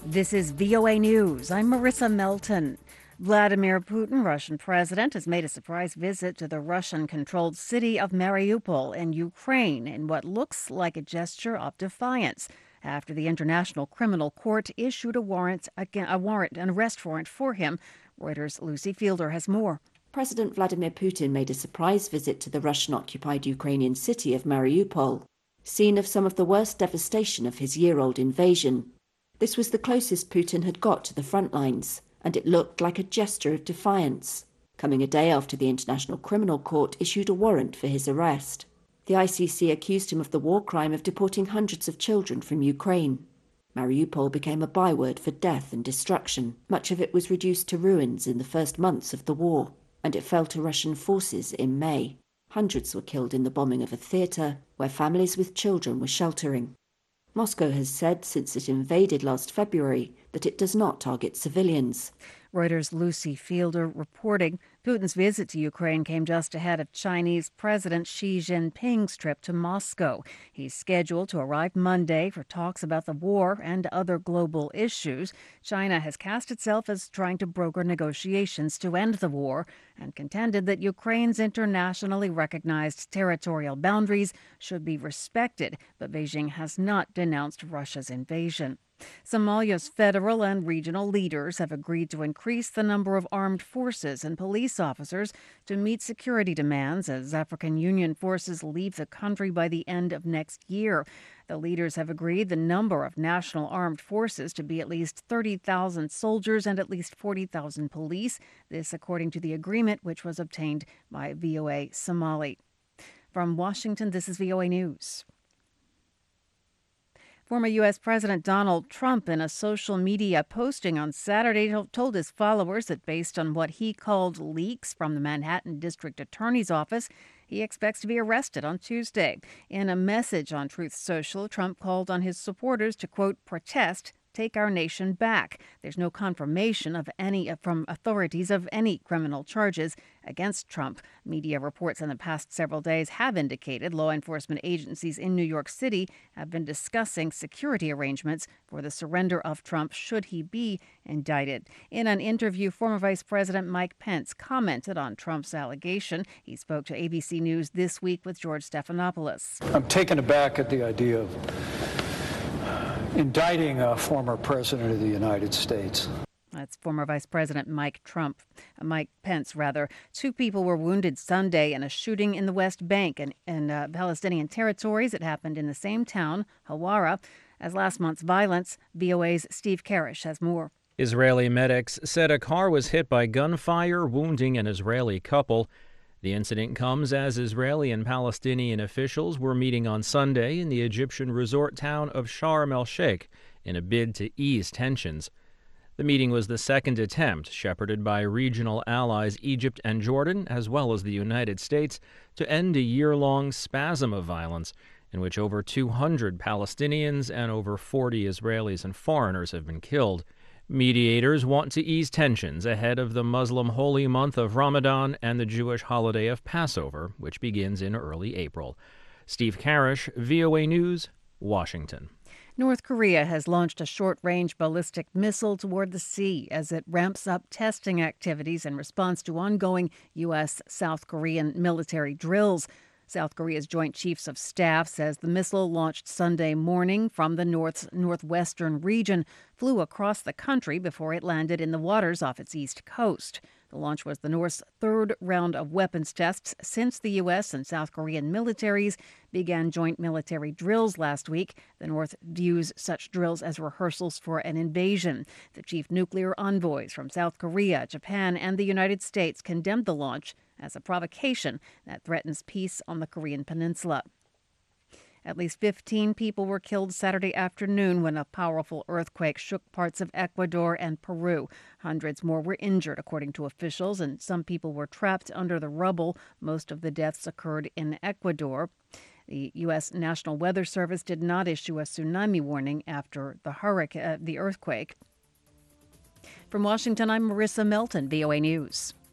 This is VOA News. I'm Marissa Melton. Vladimir Putin, Russian president, has made a surprise visit to the Russian-controlled city of Mariupol in Ukraine in what looks like a gesture of defiance after the International Criminal Court issued an arrest warrant for him. Reuters' Lucy Fielder has more. President Vladimir Putin made a surprise visit to the Russian-occupied Ukrainian city of Mariupol, scene of some of the worst devastation of his year-old invasion. This was the closest Putin had got to the front lines, and it looked like a gesture of defiance, coming a day after the International Criminal Court issued a warrant for his arrest. The ICC accused him of the war crime of deporting hundreds of children from Ukraine. Mariupol became a byword for death and destruction. Much of it was reduced to ruins in the first months of the war, and it fell to Russian forces in May. Hundreds were killed in the bombing of a theatre where families with children were sheltering. Moscow has said since it invaded last February that it does not target civilians. Reuters' Lucy Fielder reporting. Putin's visit to Ukraine came just ahead of Chinese President Xi Jinping's trip to Moscow. He's scheduled to arrive Monday for talks about the war and other global issues. China has cast itself as trying to broker negotiations to end the war and contended that Ukraine's internationally recognized territorial boundaries should be respected, but Beijing has not denounced Russia's invasion. Somalia's federal and regional leaders have agreed to increase the number of armed forces and police officers to meet security demands as African Union forces leave the country by the end of next year. The leaders have agreed the number of national armed forces to be at least 30,000 soldiers and at least 40,000 police. This according to the agreement, which was obtained by VOA Somali. From Washington, this is VOA News. Former U.S. President Donald Trump, in a social media posting on Saturday, told his followers that based on what he called leaks from the Manhattan District Attorney's Office, he expects to be arrested on Tuesday. In a message on Truth Social, Trump called on his supporters to, quote, protest, take our nation back. There's no confirmation of any from authorities of any criminal charges against Trump. Media reports in the past several days have indicated law enforcement agencies in New York City have been discussing security arrangements for the surrender of Trump should he be indicted. In an interview, former Vice President Mike Pence commented on Trump's allegation. He spoke to ABC News This Week with George Stephanopoulos. I'm taken aback at the idea of indicting a former president of the United States. That's former Vice President Mike Pence. Two people were wounded Sunday in a shooting in the West Bank and in Palestinian territories. It happened in the same town, Hawara, as last month's violence. VOA's Steve Karish has more. Israeli medics said a car was hit by gunfire, wounding an Israeli couple. The incident comes as Israeli and Palestinian officials were meeting on Sunday in the Egyptian resort town of Sharm el-Sheikh in a bid to ease tensions. The meeting was the second attempt, shepherded by regional allies Egypt and Jordan, as well as the United States, to end a year-long spasm of violence in which over 200 Palestinians and over 40 Israelis and foreigners have been killed. Mediators want to ease tensions ahead of the Muslim holy month of Ramadan and the Jewish holiday of Passover, which begins in early April. Steve Karish, VOA News, Washington. North Korea has launched a short-range ballistic missile toward the sea as it ramps up testing activities in response to ongoing U.S.-South Korean military drills. South Korea's Joint Chiefs of Staff says the missile launched Sunday morning from the northwestern region flew across the country before it landed in the waters off its east coast. The launch was the North's third round of weapons tests since the U.S. and South Korean militaries began joint military drills last week. The North views such drills as rehearsals for an invasion. The chief nuclear envoys from South Korea, Japan, and the United States condemned the launch as a provocation that threatens peace on the Korean peninsula. At least 15 people were killed Saturday afternoon when a powerful earthquake shook parts of Ecuador and Peru. Hundreds more were injured, according to officials, and some people were trapped under the rubble. Most of the deaths occurred in Ecuador. The U.S. National Weather Service did not issue a tsunami warning after the earthquake. From Washington, I'm Marissa Melton, VOA News.